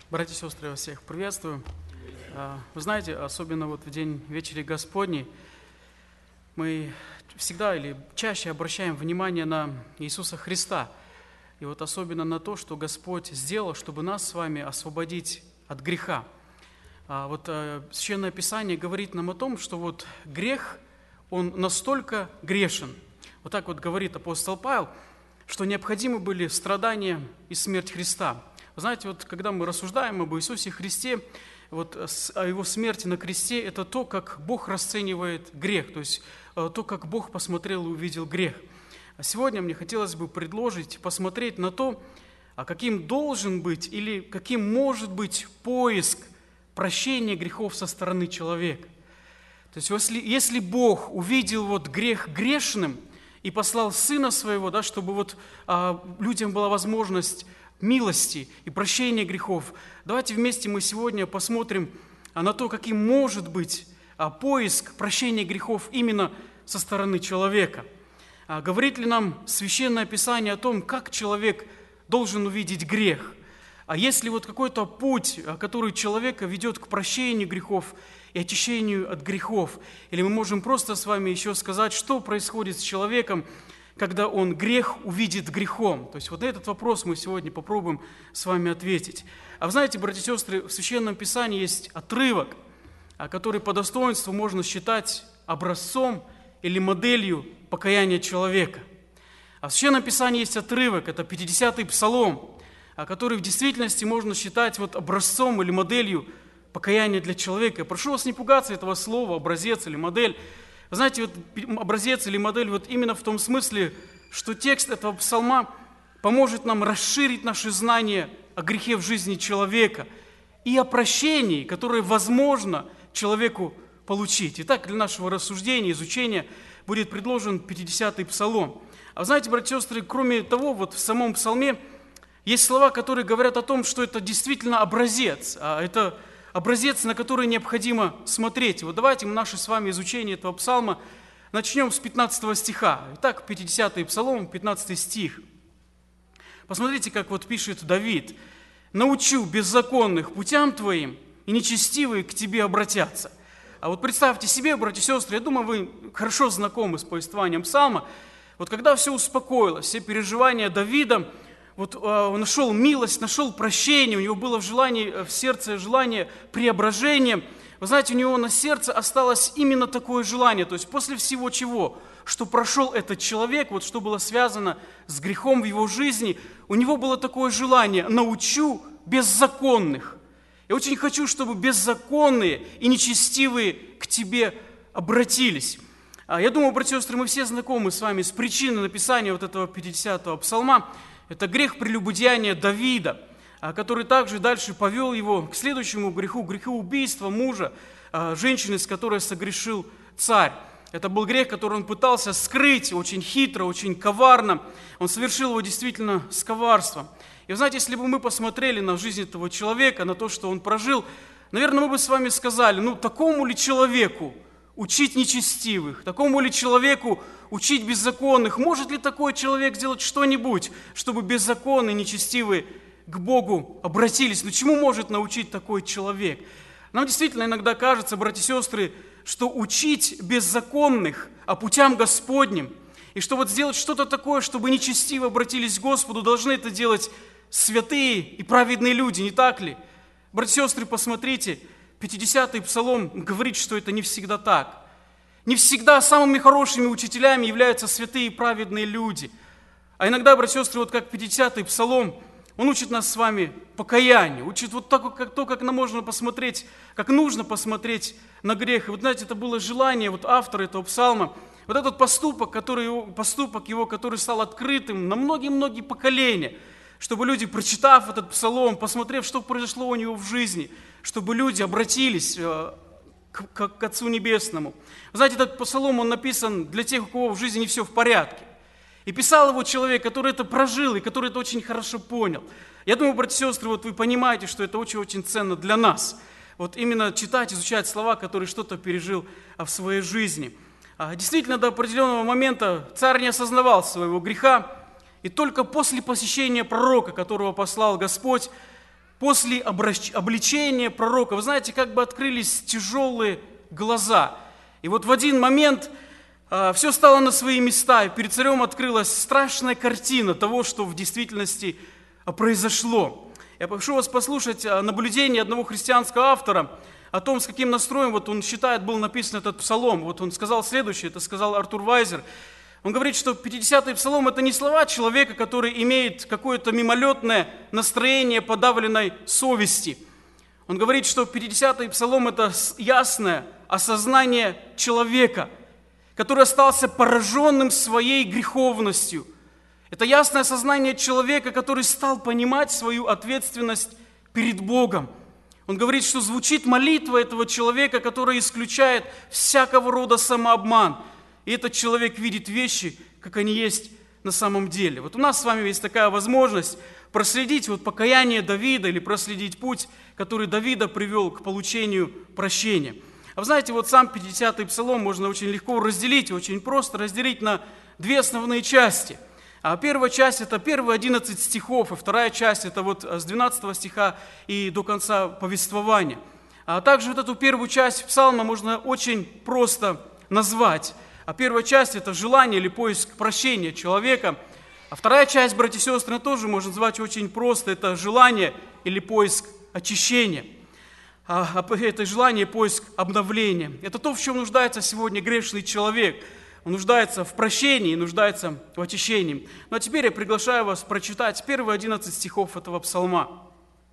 Братья и сестры, я вас всех приветствую. Вы знаете, особенно вот в день вечери Господней мы всегда или чаще обращаем внимание на Иисуса Христа. И вот особенно на то, что Господь сделал, чтобы нас с вами освободить от греха. Вот Священное Писание говорит нам о том, что вот грех, он настолько грешен. Вот так вот говорит апостол Павел, что необходимы были страдания и смерть Христа. Вы знаете, вот когда мы рассуждаем об Иисусе Христе, вот о Его смерти на кресте, это то, как Бог расценивает грех, то есть то, как Бог посмотрел и увидел грех. А сегодня мне хотелось бы посмотреть на то, каким должен быть или каким может быть поиск прощения грехов со стороны человека. То есть если Бог увидел вот грех грешным и послал Сына Своего, да, чтобы вот людям была возможность милости и прощения грехов, давайте вместе мы сегодня посмотрим на то, каким может быть поиск прощения грехов именно со стороны человека. Говорит ли нам Священное Писание о том, как человек должен увидеть грех? А есть ли вот какой-то путь, который человека ведет к прощению грехов и очищению от грехов? Или мы можем просто с вами еще сказать, что происходит с человеком, когда он грех увидит грехом? То есть вот на этот вопрос мы сегодня попробуем с вами ответить. А вы знаете, братья и сестры, в Священном Писании есть отрывок, который по достоинству можно считать образцом или моделью покаяния человека. А в Священном Писании есть отрывок, это 50-й Псалом, который в действительности можно считать вот образцом или моделью покаяния для человека. Я прошу вас не пугаться этого слова, образец или модель. Вы знаете, вот образец или модель вот именно в том смысле, что текст этого псалма поможет нам расширить наши знания о грехе в жизни человека и о прощении, которое возможно человеку получить. Итак, для нашего рассуждения, изучения будет предложен 50-й Псалом. А вы знаете, братья и сестры, кроме того, вот в самом псалме есть слова, которые говорят о том, что это действительно образец, это образец, на который необходимо смотреть. Вот давайте мы наше с вами изучение этого псалма начнем с 15 стиха. Итак, 50-й Псалом, 15 стих. Посмотрите, как вот пишет Давид. «Научу беззаконных путям твоим, и нечестивые к тебе обратятся». А вот представьте себе, братья и сестры, я думаю, вы хорошо знакомы с повествованием псалма. Вот когда все успокоилось, все переживания Давида, вот он нашел милость, нашел прощение, у него было в сердце желание преображения. Вы знаете, у него на сердце осталось именно такое желание, то есть после всего чего, что прошел этот человек, вот что было связано с грехом в его жизни, у него было такое желание: научу беззаконных. Я очень хочу, чтобы беззаконные и нечестивые к тебе обратились. Я думаю, братья и сестры, мы все знакомы с вами с причиной написания вот этого 50-го псалма. Это грех прелюбодеяния Давида, который также дальше повел его к следующему греху убийства мужа, женщины, с которой согрешил царь. Это был грех, который он пытался скрыть очень хитро, очень коварно. Он совершил его действительно с коварством. И вы знаете, если бы мы посмотрели на жизнь этого человека, на то, что он прожил, наверное, мы бы с вами сказали, такому ли человеку учить нечестивых, такому ли человеку учить беззаконных? Может ли такой человек сделать что-нибудь, чтобы беззаконные, нечестивые к Богу обратились? Чему может научить такой человек? Нам действительно иногда кажется, братья и сестры, что учить беззаконных путям Господним, и что вот сделать что-то такое, чтобы нечестиво обратились к Господу, должны это делать святые и праведные люди, не так ли? Братья и сестры, посмотрите, 50-й Псалом говорит, что это не всегда так. Не всегда самыми хорошими учителями являются святые и праведные люди. А иногда, братья и сестры, вот как 50-й Псалом, он учит нас с вами покаянию, учит вот как нам можно посмотреть, как нужно посмотреть на грех. И вот знаете, это было желание вот автора этого псалма, вот этот поступок его, который стал открытым на многие-многие поколения, чтобы люди, прочитав этот псалом, посмотрев, что произошло у него в жизни, чтобы люди обратились к Отцу Небесному. Вы знаете, этот псалом, он написан для тех, у кого в жизни не все в порядке. И писал его человек, который это прожил и который это очень хорошо понял. Я думаю, братья и сестры, вот вы понимаете, что это очень-очень ценно для нас. Вот именно читать, изучать слова, которые что-то пережил в своей жизни. Действительно, до определенного момента царь не осознавал своего греха, и только после посещения пророка, которого послал Господь, после обличения пророка, вы знаете, как бы открылись тяжелые глаза. И вот в один момент все стало на свои места, и перед царем открылась страшная картина того, что в действительности произошло. Я прошу вас послушать наблюдение одного христианского автора о том, с каким настроем, вот он считает, был написан этот псалом. Вот он сказал следующее, это сказал Артур Вайзер. Он говорит, что 50-й псалом – это не слова человека, который имеет какое-то мимолетное настроение подавленной совести. Он говорит, что 50-й псалом – это ясное осознание человека, который остался пораженным своей греховностью. Это ясное осознание человека, который стал понимать свою ответственность перед Богом. Он говорит, что звучит молитва этого человека, которая исключает всякого рода самообман. И этот человек видит вещи, как они есть на самом деле. Вот у нас с вами есть такая возможность проследить вот покаяние Давида или проследить путь, который Давида привел к получению прощения. А вы знаете, вот сам 50-й псалом можно очень легко разделить, очень просто разделить на две основные части. А первая часть – это первые 11 стихов, и вторая часть – это вот с 12 стиха и до конца повествования. А также вот эту первую часть псалма можно очень просто назвать. А первая часть – это желание или поиск прощения человека. А вторая часть, братья и сестры, тоже можно назвать очень просто – это желание или поиск очищения. Это желание, поиск обновления. Это то, в чем нуждается сегодня грешный человек. Он нуждается в прощении, нуждается в очищении. Ну а теперь я приглашаю вас прочитать первые 11 стихов этого псалма.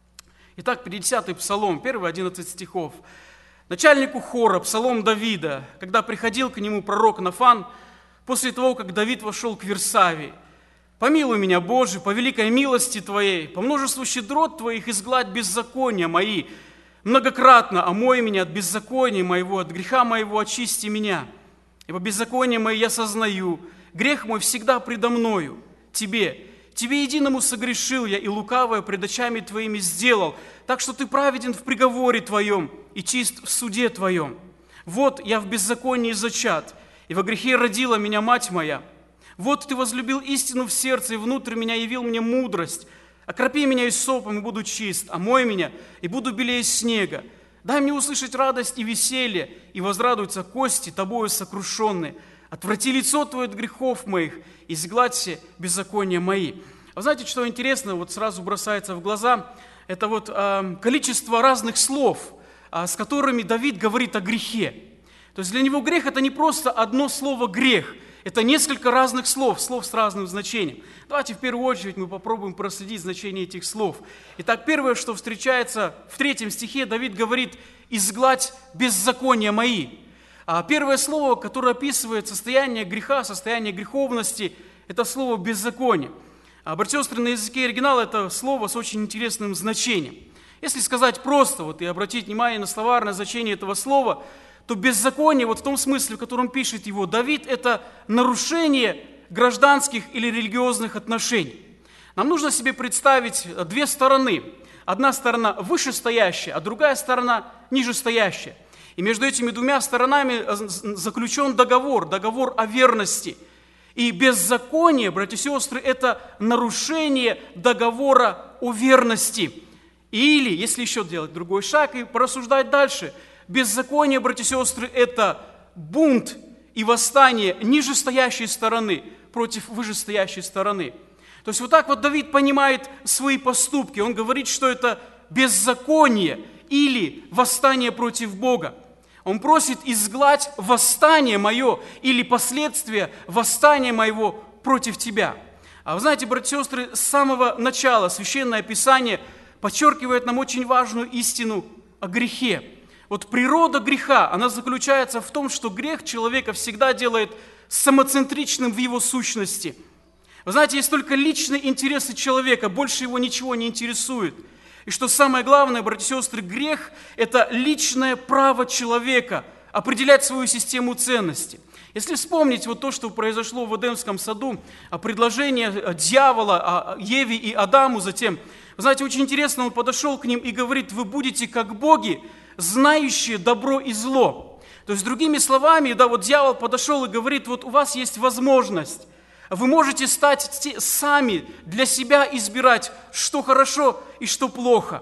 Итак, 50-й псалом, первые 11 стихов. Начальнику хора, псалом Давида, когда приходил к нему пророк Нафан, после того, как Давид вошел к Вирсавии. «Помилуй меня, Боже, по великой милости Твоей, по множеству щедрот Твоих изгладь беззакония мои, многократно омой меня от беззакония моего, от греха моего очисти меня. Ибо беззаконие мое я сознаю, грех мой всегда предо мною. Тебе единому согрешил я, и лукавое пред очами Твоими сделал, так что Ты праведен в приговоре Твоем и чист в суде Твоем. Вот я в беззаконии зачат, и во грехе родила меня мать моя. Вот Ты возлюбил истину в сердце, и внутрь меня явил мне мудрость. Окропи меня иссопом, и буду чист, омой меня, и буду белее снега. Дай мне услышать радость и веселье, и возрадуются кости Тобою сокрушенные. Отврати лицо Твое от грехов моих, и сгладь все беззакония мои». Вы знаете, что интересно, вот сразу бросается в глаза, это вот количество разных слов, с которыми Давид говорит о грехе. То есть для него грех – это не просто одно слово «грех», это несколько разных слов с разным значением. Давайте в первую очередь мы попробуем проследить значение этих слов. Итак, первое, что встречается в 3 стихе, Давид говорит «изгладь беззакония мои». Первое слово, которое описывает состояние греха, состояние греховности, это слово «беззаконие». Братья и сестры, на языке оригинала это слово с очень интересным значением. Если сказать просто и обратить внимание на словарное значение этого слова, то беззаконие, в том смысле, в котором пишет его Давид, это нарушение гражданских или религиозных отношений. Нам нужно себе представить две стороны. Одна сторона вышестоящая, а другая сторона нижестоящая. И между этими двумя сторонами заключен договор о верности. И беззаконие, братья и сестры, это нарушение договора о верности. Или, если еще делать другой шаг и порассуждать дальше, беззаконие, братья и сестры, это бунт и восстание нижестоящей стороны против вышестоящей стороны. То есть вот так вот Давид понимает свои поступки. Он говорит, что это беззаконие или восстание против Бога. Он просит изгладь восстание мое или последствия восстания моего против тебя. А вы знаете, братья и сестры, с самого начала Священное Писание подчеркивает нам очень важную истину о грехе. Вот природа греха, она заключается в том, что грех человека всегда делает самоцентричным в его сущности. Вы знаете, есть только личные интересы человека, больше его ничего не интересует. И что самое главное, братья и сестры, грех – это личное право человека определять свою систему ценностей. Если вспомнить то, что произошло в Эдемском саду, предложение дьявола Еве и Адаму затем, вы знаете, очень интересно, он подошел к ним и говорит: вы будете как боги, знающие добро и зло. То есть, другими словами, дьявол подошел и говорит: у вас есть возможность, вы можете стать сами для себя избирать, что хорошо и что плохо.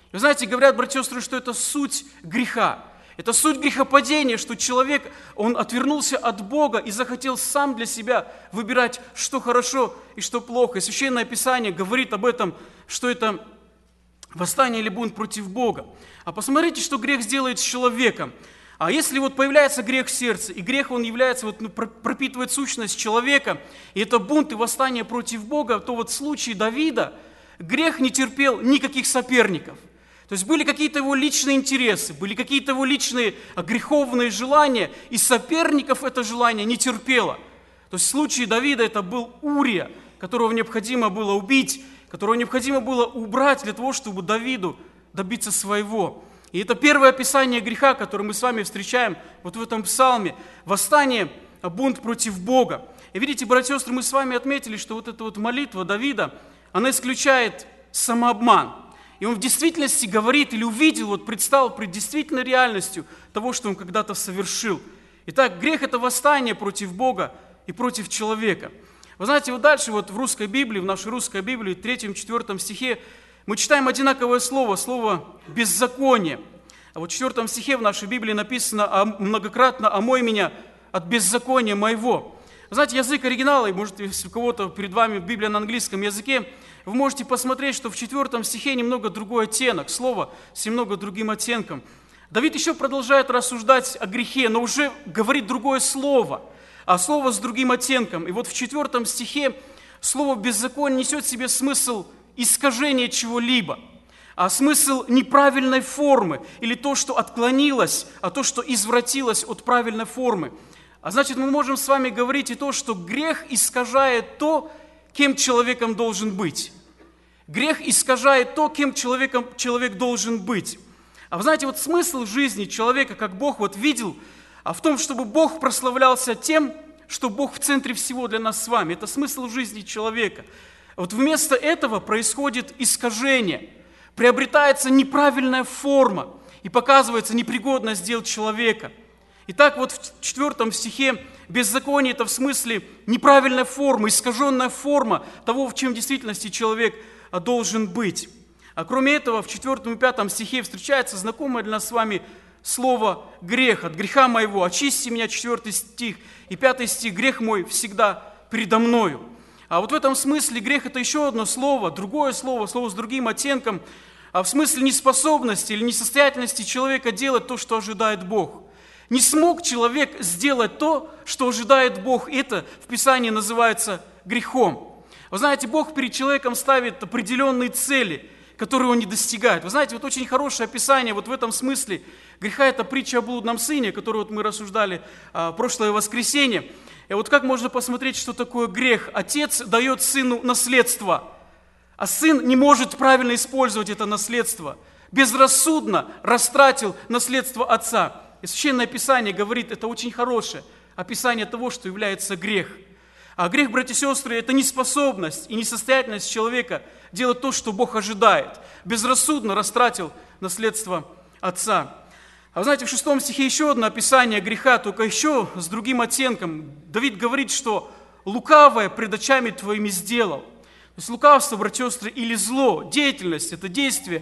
Вы знаете, говорят, братья и сестры, что это суть греха. Это суть грехопадения, что человек, он отвернулся от Бога и захотел сам для себя выбирать, что хорошо и что плохо. И Священное Писание говорит об этом, что это восстание или бунт против Бога. А посмотрите, что грех сделает с человеком. А если вот появляется грех в сердце, и грех, он является, пропитывает сущность человека, и это бунт и восстание против Бога, то вот в случае Давида грех не терпел никаких соперников. То есть были какие-то его личные интересы, были какие-то его личные греховные желания, и соперников это желание не терпело. То есть в случае Давида это был Урия, которого необходимо было убить, которого необходимо было убрать для того, чтобы Давиду добиться своего. И это первое описание греха, которое мы с вами встречаем вот в этом псалме. Восстание, бунт против Бога. И видите, братья и сестры, мы с вами отметили, что вот эта вот молитва Давида, она исключает самообман. И он в действительности говорит или увидел, вот предстал пред действительной реальностью того, что он когда-то совершил. Итак, грех – это восстание против Бога и против человека. Вы знаете, вот дальше вот в русской Библии, в нашей русской Библии, в 3-4 стихе, мы читаем одинаковое слово «беззаконие». А вот в 4 стихе в нашей Библии написано многократно «омой меня от беззакония моего». Вы знаете, язык оригинала, и может, если у кого-то перед вами Библия на английском языке, вы можете посмотреть, что в 4 стихе немного другой оттенок, слово с немного другим оттенком. Давид еще продолжает рассуждать о грехе, но уже говорит другое слово, а слово с другим оттенком. И вот в 4 стихе слово «беззаконие» несет в себе смысл искажения чего-либо, а смысл неправильной формы, или то, что отклонилось, а то, что извратилось от правильной формы. А значит, мы можем с вами говорить и то, что грех искажает то, кем человеком должен быть. Грех искажает то, кем человек должен быть. А вы знаете, вот смысл жизни человека, как Бог вот видел, в том, чтобы Бог прославлялся тем, что Бог в центре всего для нас с вами. Это смысл жизни человека. Вот вместо этого происходит искажение, приобретается неправильная форма и показывается непригодность дел человека. Итак, вот в 4 стихе беззаконие – это в смысле неправильная форма, искаженная форма того, в чем в действительности человек должен быть. А кроме этого, в 4 и 5 стихе встречается знакомое для нас с вами слово «грех». «От греха моего очисти меня» 4 стих, и 5 стих «грех мой всегда передо мною». А вот в этом смысле грех – это еще одно слово, другое слово с другим оттенком, в смысле неспособности или несостоятельности человека делать то, что ожидает Бог. Не смог человек сделать то, что ожидает Бог. Это в Писании называется грехом. Вы знаете, Бог перед человеком ставит определенные цели, которые он не достигает. Вы знаете, вот очень хорошее описание вот в этом смысле греха – это притча о блудном сыне, которую вот мы рассуждали в прошлое воскресенье. И вот как можно посмотреть, что такое грех? Отец дает сыну наследство, а сын не может правильно использовать это наследство. Безрассудно растратил наследство отца. И Священное Писание говорит, это очень хорошее описание того, что является грех. А грех, братья и сестры, это неспособность и несостоятельность человека делать то, что Бог ожидает. Безрассудно растратил наследство отца. А вы знаете, в 6 стихе еще одно описание греха, только еще с другим оттенком. Давид говорит, что лукавое пред очами твоими сделал. То есть лукавство, братья и сестры, или зло, деятельность, это действие,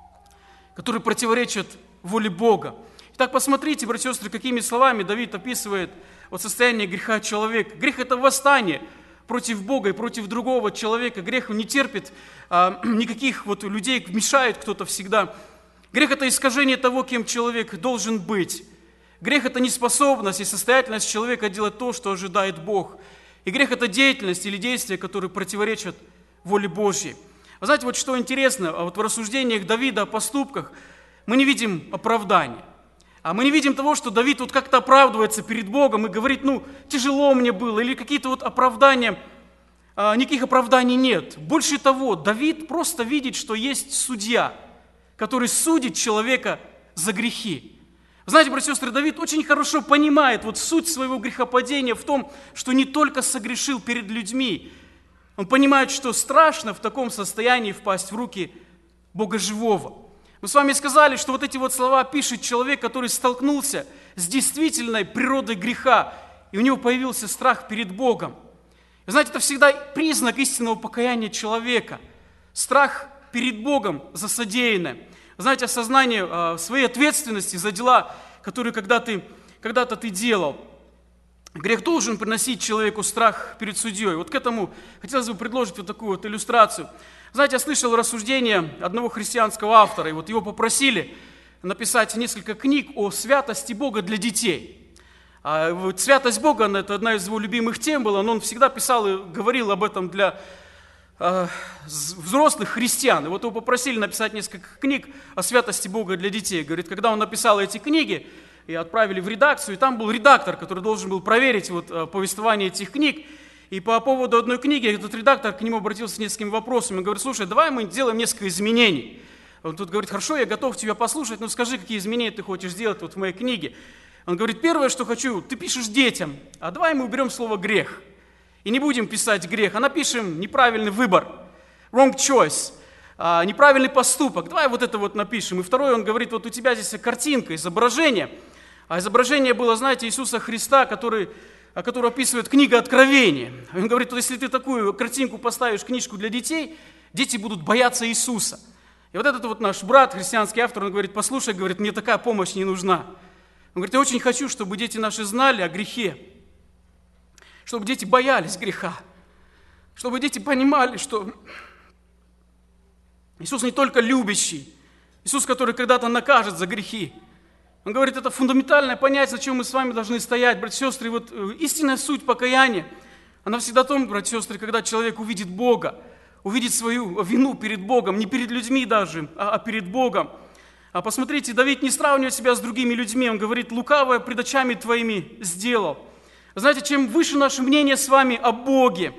которые противоречат воле Бога. Итак, посмотрите, братья и сестры, какими словами Давид описывает вот состояние греха человека. Грех – это восстание против Бога и против другого человека. Грех не терпит никаких вот людей, мешает кто-то всегда. Грех – это искажение того, кем человек должен быть. Грех – это неспособность и состоятельность человека делать то, что ожидает Бог. И грех – это деятельность или действия, которые противоречат воле Божьей. Вы знаете, вот что интересно, вот в рассуждениях Давида о поступках мы не видим оправдания. А мы не видим того, что Давид вот как-то оправдывается перед Богом и говорит, тяжело мне было, или какие-то вот оправдания. Никаких оправданий нет. Больше того, Давид просто видит, что есть судья, который судит человека за грехи. Знаете, братья и сестры, Давид очень хорошо понимает вот суть своего грехопадения в том, что не только согрешил перед людьми, он понимает, что страшно в таком состоянии впасть в руки Бога живого. Мы с вами сказали, что вот эти вот слова пишет человек, который столкнулся с действительной природой греха, и у него появился страх перед Богом. Вы знаете, это всегда признак истинного покаяния человека. Страх перед Богом за содеянное. знаете, осознание своей ответственности за дела, которые когда-то ты делал. Грех должен приносить человеку страх перед судьей. Вот к этому хотелось бы предложить вот такую вот иллюстрацию. Знаете, я слышал рассуждение одного христианского автора, и вот его попросили написать несколько книг о святости Бога для детей. А вот святость Бога, это одна из его любимых тем была, но он всегда писал и говорил об этом для взрослых христиан. И вот его попросили написать несколько книг о святости Бога для детей. Говорит, когда он написал эти книги, и отправили в редакцию, и там был редактор, который должен был проверить вот повествование этих книг. И по поводу одной книги этот редактор к нему обратился с несколькими вопросами. Он говорит, слушай, давай мы сделаем несколько изменений. Он тут говорит, хорошо, я готов тебя послушать, но скажи, какие изменения ты хочешь сделать вот в моей книге. Он говорит, первое, что хочу, ты пишешь детям, а давай мы уберем слово «грех». И не будем писать «грех», а напишем «неправильный выбор», wrong choice, неправильный поступок. Давай вот это вот напишем. И второе, он говорит, вот у тебя здесь картинка, изображение. А изображение было, знаете, Иисуса Христа, который описывает книга Откровения. Он говорит, вот если ты такую картинку поставишь, книжку для детей, дети будут бояться Иисуса. И вот этот вот наш брат, христианский автор, он говорит, послушай, говорит, мне такая помощь не нужна. Он говорит, я очень хочу, чтобы дети наши знали о грехе, чтобы дети боялись греха, чтобы дети понимали, что Иисус не только любящий, Иисус, который когда-то накажет за грехи. Он говорит, это фундаментальное понятие, на чем мы с вами должны стоять, братья и сестры. Вот истинная суть покаяния, она всегда в том, братья и сестры, когда человек увидит Бога, увидит свою вину перед Богом, не перед людьми даже, а перед Богом. А посмотрите, Давид не сравнивает себя с другими людьми, он говорит, лукавое пред очами твоими сделал. Знаете, чем выше наше мнение с вами о Боге,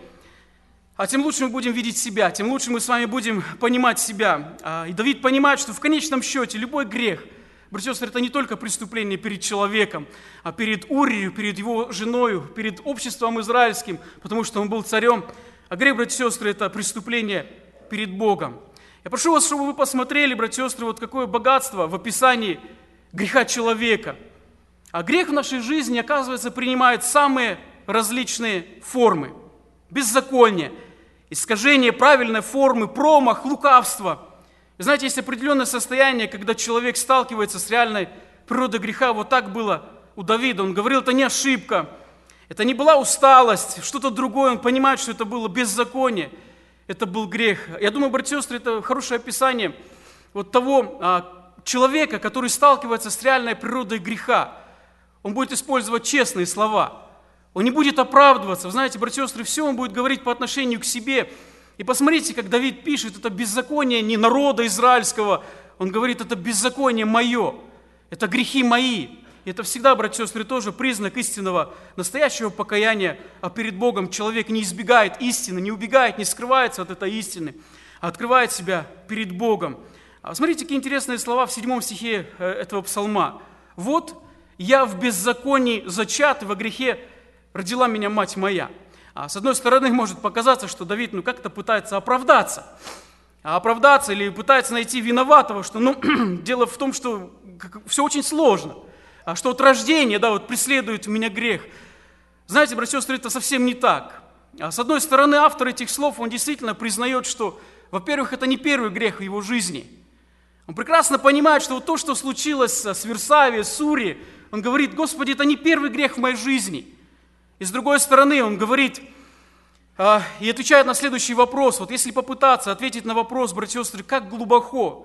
тем лучше мы будем видеть себя, тем лучше мы с вами будем понимать себя. И Давид понимает, что в конечном счете любой грех, братья и сестры, это не только преступление перед человеком, а перед Урией, перед его женой, перед обществом израильским, потому что он был царем. А грех, братья и сестры, это преступление перед Богом. Я прошу вас, чтобы вы посмотрели, братья и сестры, вот какое богатство в описании греха человека. А грех в нашей жизни, оказывается, принимает самые различные формы. Беззаконие, искажение правильной формы, промах, лукавство. И знаете, есть определенное состояние, когда человек сталкивается с реальной природой греха. Вот так было у Давида. Он говорил, это не ошибка, это не была усталость, что-то другое. Он понимает, что это было беззаконие, это был грех. Я думаю, братья и сестры, это хорошее описание вот того человека, который сталкивается с реальной природой греха. Он будет использовать честные слова. Он не будет оправдываться. Вы знаете, братья и сестры, все он будет говорить по отношению к себе. И посмотрите, как Давид пишет, это беззаконие не народа израильского. Он говорит, это беззаконие мое, это грехи мои. И это всегда, братья и сестры, тоже признак истинного, настоящего покаяния. А перед Богом человек не избегает истины, не убегает, не скрывается от этой истины, а открывает себя перед Богом. Смотрите, какие интересные слова в 7 стихе этого псалма. «Вот я в беззаконии зачат, и во грехе родила меня мать моя». С одной стороны, может показаться, что Давид как-то пытается оправдаться. Или пытается найти виноватого, что дело в том, что все очень сложно, что от рождения преследует меня грех. Знаете, братья и сестры, это совсем не так. С одной стороны, автор этих слов, он действительно признает, что, во-первых, это не первый грех в его жизни. Он прекрасно понимает, что вот то, что случилось с Версавией, с Урией, он говорит, Господи, это не первый грех в моей жизни. И с другой стороны, он говорит и отвечает на следующий вопрос. Вот если попытаться ответить на вопрос, братья и сестры, как глубоко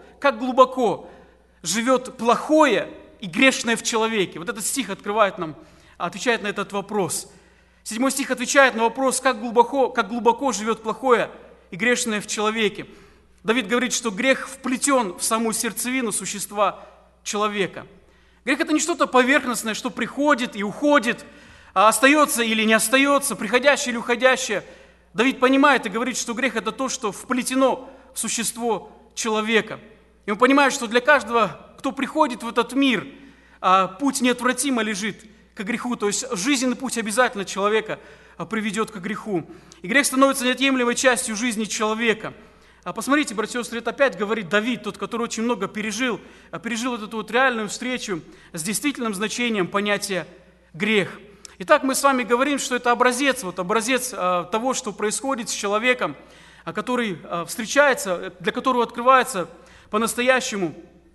живет плохое и грешное в человеке. Вот этот стих отвечает на этот вопрос. 7 стих отвечает на вопрос, как глубоко живет плохое и грешное в человеке. Давид говорит, что грех вплетен в саму сердцевину существа человека. Грех – это не что-то поверхностное, что приходит и уходит, а остается или не остается, приходящее или уходящее. Давид понимает и говорит, что грех – это то, что вплетено в существо человека. И он понимает, что для каждого, кто приходит в этот мир, путь неотвратимо лежит к греху. То есть жизненный путь обязательно человека приведет к греху. И грех становится неотъемлемой частью жизни человека. Посмотрите, братья и сестры, это опять говорит Давид, тот, который очень много пережил эту вот реальную встречу с действительным значением понятия грех. Итак, мы с вами говорим, что это образец того, что происходит с человеком, который встречается, для которого открывается по-настоящему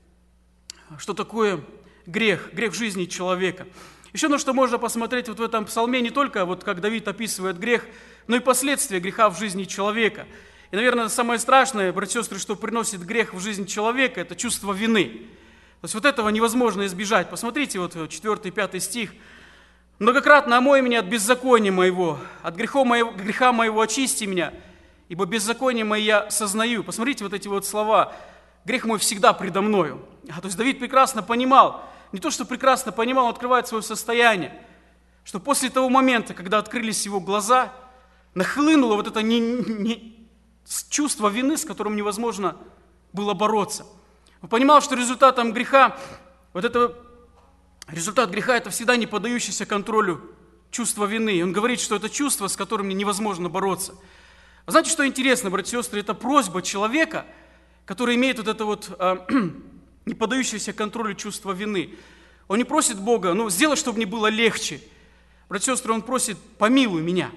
что такое грех в жизни человека. Еще на что можно посмотреть вот в этом псалме, не только вот как Давид описывает грех, но и последствия греха в жизни человека. И, наверное, самое страшное, братья и сестры, что приносит грех в жизнь человека, это чувство вины. То есть вот этого невозможно избежать. Посмотрите, вот 4 и 5 стих. «Многократно омой меня от беззакония моего, от греха моего очисти меня, ибо беззаконие мое я сознаю». Посмотрите вот эти вот слова. «Грех мой всегда предо мною». То есть Давид прекрасно понимал, не то что прекрасно понимал, он открывает свое состояние, что после того момента, когда открылись его глаза, нахлынуло вот это чувство вины, с которым невозможно было бороться. Он понимал, что результатом греха, результат греха – это всегда не поддающийся контролю чувство вины. И он говорит, что это чувство, с которым невозможно бороться. А знаете, что интересно, братья и сестры? Это просьба человека, который имеет вот это вот не поддающееся контролю чувство вины. Он не просит Бога, сделай, чтобы мне было легче. Братья и сестры, он просит, помилуй меня.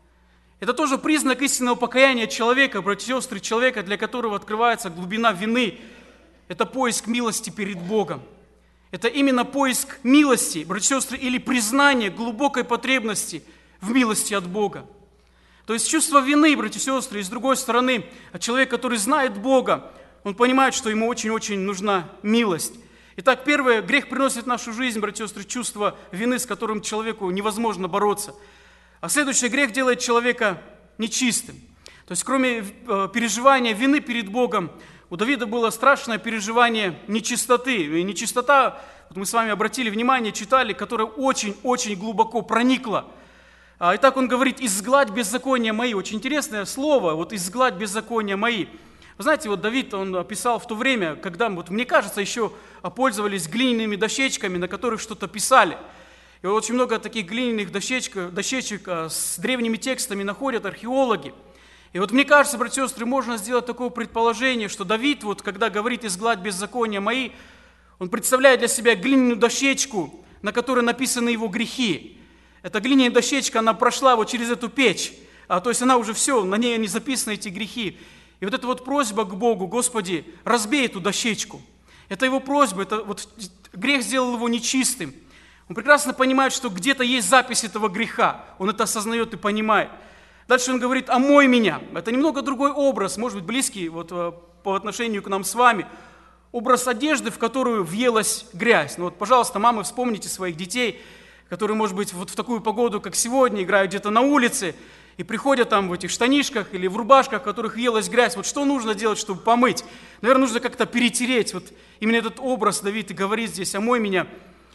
Это тоже признак истинного покаяния человека, братья и сестры, человека, для которого открывается глубина вины. Это поиск милости перед Богом. Это именно поиск милости, братья и сестры, или признание глубокой потребности в милости от Бога. То есть чувство вины, братья и сестры, и с другой стороны, человек, который знает Бога, он понимает, что ему очень-очень нужна милость. Итак, первое, грех приносит в нашу жизнь, братья и сестры, чувство вины, с которым человеку невозможно бороться. А следующий, грех делает человека нечистым. То есть, кроме переживания вины перед Богом, у Давида было страшное переживание нечистоты. И нечистота, вот мы с вами обратили внимание, читали, которая очень-очень глубоко проникла. Итак, он говорит, изгладь беззакония мои. Очень интересное слово, вот изгладь беззакония мои. Вы знаете, вот Давид, он писал в то время, когда, вот, мне кажется, еще пользовались глиняными дощечками, на которых что-то писали. И очень много таких глиняных дощечек с древними текстами находят археологи. И вот мне кажется, братья и сестры, можно сделать такое предположение, что Давид, вот, когда говорит «изгладь беззакония мои», он представляет для себя глиняную дощечку, на которой написаны его грехи. Эта глиняная дощечка, она прошла вот через эту печь, то есть она уже все, на ней не записаны эти грехи. И вот эта вот просьба к Богу: Господи, разбей эту дощечку. Это его просьба, это вот грех сделал его нечистым. Он прекрасно понимает, что где-то есть запись этого греха. Он это осознает и понимает. Дальше он говорит: омой меня. Это немного другой образ, может быть, близкий вот по отношению к нам с вами. Образ одежды, в которую въелась грязь. Ну вот, пожалуйста, мамы, вспомните своих детей, которые, может быть, вот в такую погоду, как сегодня, играют где-то на улице, и приходят там в этих штанишках или в рубашках, в которых въелась грязь. Вот что нужно делать, чтобы помыть? Наверное, нужно как-то перетереть. Вот именно этот образ Давид и говорит здесь: омой меня.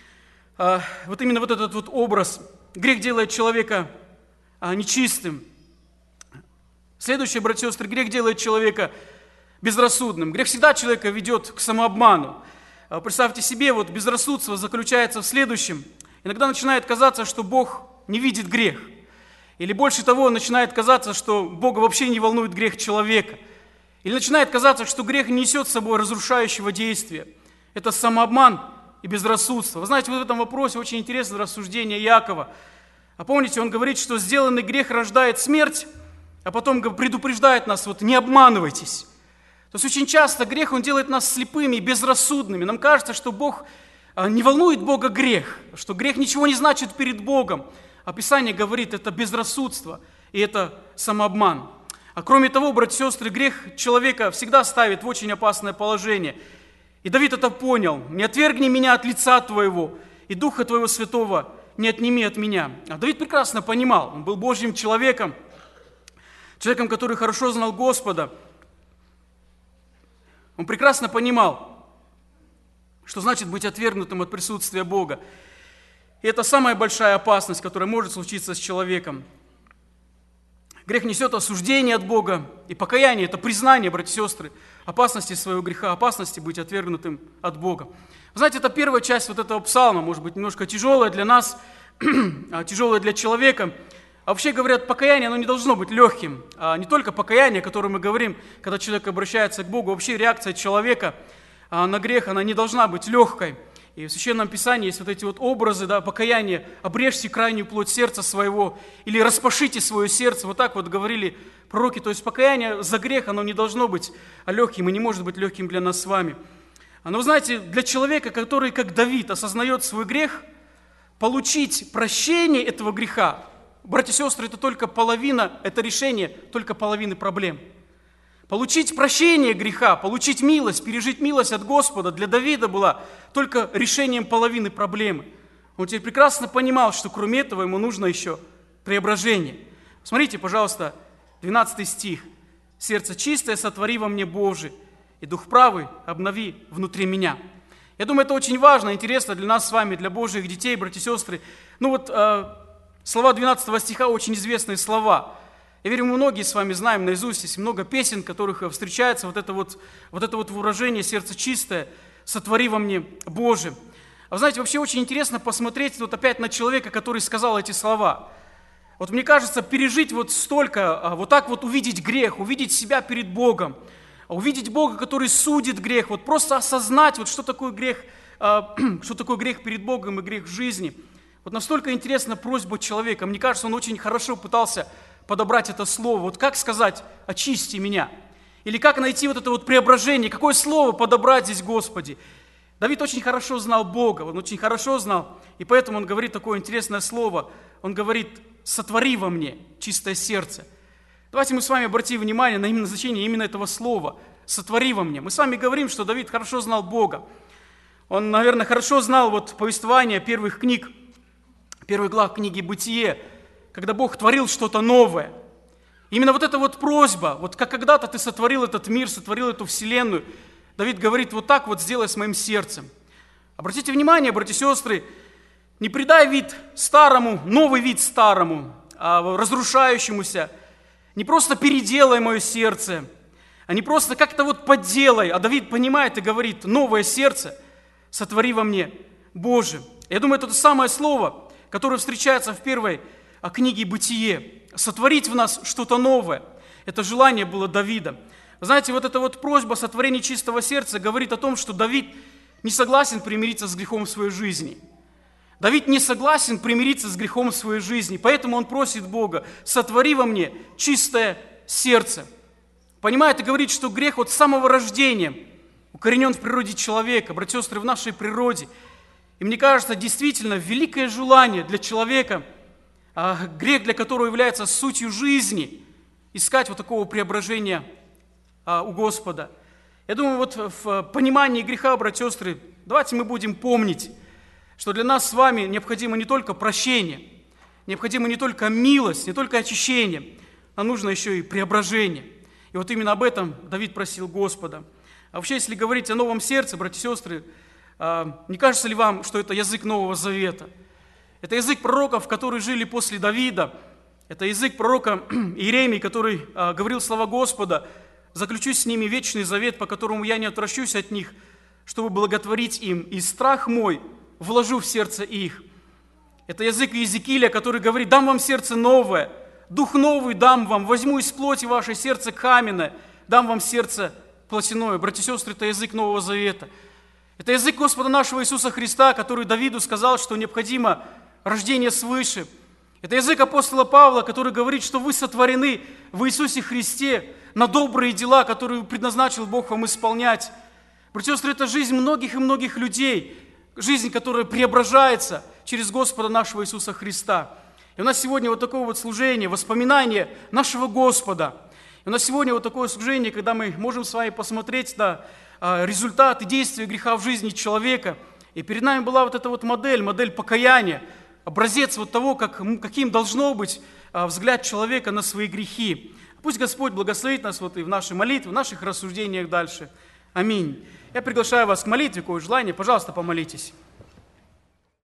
Вот именно вот этот вот образ. Грех делает человека нечистым. Следующее, братья и сестры, грех делает человека безрассудным. Грех всегда человека ведет к самообману. Представьте себе, вот безрассудство заключается в следующем. Иногда начинает казаться, что Бог не видит грех. Или больше того, начинает казаться, что Бога вообще не волнует грех человека. Или начинает казаться, что грех не несет с собой разрушающего действия. Это самообман и безрассудство. Вы знаете, вот в этом вопросе очень интересно рассуждение Иакова. А помните, он говорит, что сделанный грех рождает смерть, а потом предупреждает нас: вот не обманывайтесь. То есть очень часто грех, он делает нас слепыми и безрассудными. Нам кажется, что Бог не волнует Бога грех, что грех ничего не значит перед Богом. А Писание говорит, это безрассудство и это самообман. А кроме того, братья и сестры, грех человека всегда ставит в очень опасное положение. И Давид это понял: не отвергни меня от лица Твоего, и Духа Твоего Святого не отними от меня. А Давид прекрасно понимал, он был Божьим человеком, который хорошо знал Господа. Он прекрасно понимал, что значит быть отвергнутым от присутствия Бога. И это самая большая опасность, которая может случиться с человеком. Грех несет осуждение от Бога, и покаяние – это признание, братья и сестры, опасности своего греха, опасности быть отвергнутым от Бога. Вы знаете, это первая часть вот этого псалма, может быть, немножко тяжелая для нас, тяжелая для человека. А вообще, говорят, покаяние, оно не должно быть легким. Не только покаяние, о котором мы говорим, когда человек обращается к Богу, вообще реакция человека на грех, она не должна быть легкой. И в Священном Писании есть вот эти вот образы, покаяния: обрежьте крайнюю плоть сердца своего, или распашите свое сердце. Вот так вот говорили пророки. То есть покаяние за грех, оно не должно быть легким и не может быть легким для нас с вами. Но, знаете, для человека, который, как Давид, осознает свой грех, получить прощение этого греха, братья и сестры, это только половина, это решение только половины проблем. Получить прощение греха, получить милость, пережить милость от Господа для Давида была только решением половины проблемы. Он теперь прекрасно понимал, что кроме этого ему нужно еще преображение. Смотрите, пожалуйста, 12 стих. «Сердце чистое сотвори во мне, Боже, и дух правый обнови внутри меня». Я думаю, это очень важно, интересно для нас с вами, для Божьих детей, братья и сестры. Слова 12 стиха очень известные слова. Я верю, мы многие с вами знаем наизусть, есть много песен, в которых встречается вот это вот выражение «сердце чистое, сотвори во мне, Боже». А вы знаете, вообще очень интересно посмотреть вот опять на человека, который сказал эти слова. Вот мне кажется, пережить вот столько, вот так вот увидеть грех, увидеть себя перед Богом, увидеть Бога, который судит грех, вот просто осознать, вот что такое грех перед Богом и грех в жизни. Вот настолько интересна просьба человека. Мне кажется, он очень хорошо пытался подобрать это слово. Вот как сказать «очисти меня»? Или как найти вот это вот преображение? Какое слово подобрать здесь, Господи? Давид очень хорошо знал Бога, он очень хорошо знал, и поэтому он говорит такое интересное слово. Он говорит «сотвори во мне чистое сердце». Давайте мы с вами обратим внимание на именно значение именно этого слова «сотвори во мне». Мы с вами говорим, что Давид хорошо знал Бога. Он, наверное, хорошо знал вот повествование первых глав книги «Бытие», когда Бог творил что-то новое. Именно вот эта вот просьба, вот как когда-то ты сотворил этот мир, сотворил эту вселенную, Давид говорит, вот так вот сделай с моим сердцем. Обратите внимание, братья и сестры, не придай вид старому, новый вид старому, разрушающемуся. Не просто переделай мое сердце, а не просто как-то вот подделай. А Давид понимает и говорит, новое сердце сотвори во мне, Боже. Я думаю, это то самое слово, которое встречается в первой книге «Бытие». Сотворить в нас что-то новое. Это желание было Давида. Знаете, вот эта вот просьба о сотворении чистого сердца говорит о том, что Давид не согласен примириться с грехом в своей жизни. Давид не согласен примириться с грехом в своей жизни, поэтому он просит Бога, сотвори во мне чистое сердце. Понимает и говорит, что грех вот с самого рождения укоренен в природе человека, братья и сестры, в нашей природе. И мне кажется, действительно, великое желание для человека, грех для которого является сутью жизни, искать вот такого преображения у Господа. Я думаю, вот в понимании греха, братья и сестры, давайте мы будем помнить, что для нас с вами необходимо не только прощение, необходимо не только милость, не только очищение, а нужно еще и преображение. И вот именно об этом Давид просил Господа. А вообще, если говорить о новом сердце, братья и сестры, не кажется ли вам, что это язык Нового Завета? Это язык пророков, которые жили после Давида. Это язык пророка Иеремии, который говорил слова Господа: «Заключу с ними вечный завет, по которому я не отвращусь от них, чтобы благотворить им, и страх мой вложу в сердце их». Это язык Иезекииля, который говорит: «Дам вам сердце новое, дух новый дам вам, возьму из плоти ваше сердце каменное, дам вам сердце плотяное». Братья и сестры, это язык Нового Завета. Это язык Господа нашего Иисуса Христа, который Давиду сказал, что необходимо рождение свыше. Это язык апостола Павла, который говорит, что вы сотворены в Иисусе Христе на добрые дела, которые предназначил Бог вам исполнять. Братья и сестры, это жизнь многих и многих людей, жизнь, которая преображается через Господа нашего Иисуса Христа. И у нас сегодня вот такое вот служение, воспоминание нашего Господа. И у нас сегодня вот такое служение, когда мы можем с вами посмотреть на результаты действия греха в жизни человека. И перед нами была вот эта вот модель покаяния, образец вот того, каким должно быть взгляд человека на свои грехи. Пусть Господь благословит нас вот и в нашей молитве, в наших рассуждениях дальше. Аминь. Я приглашаю вас к молитве, кое желание, пожалуйста, помолитесь.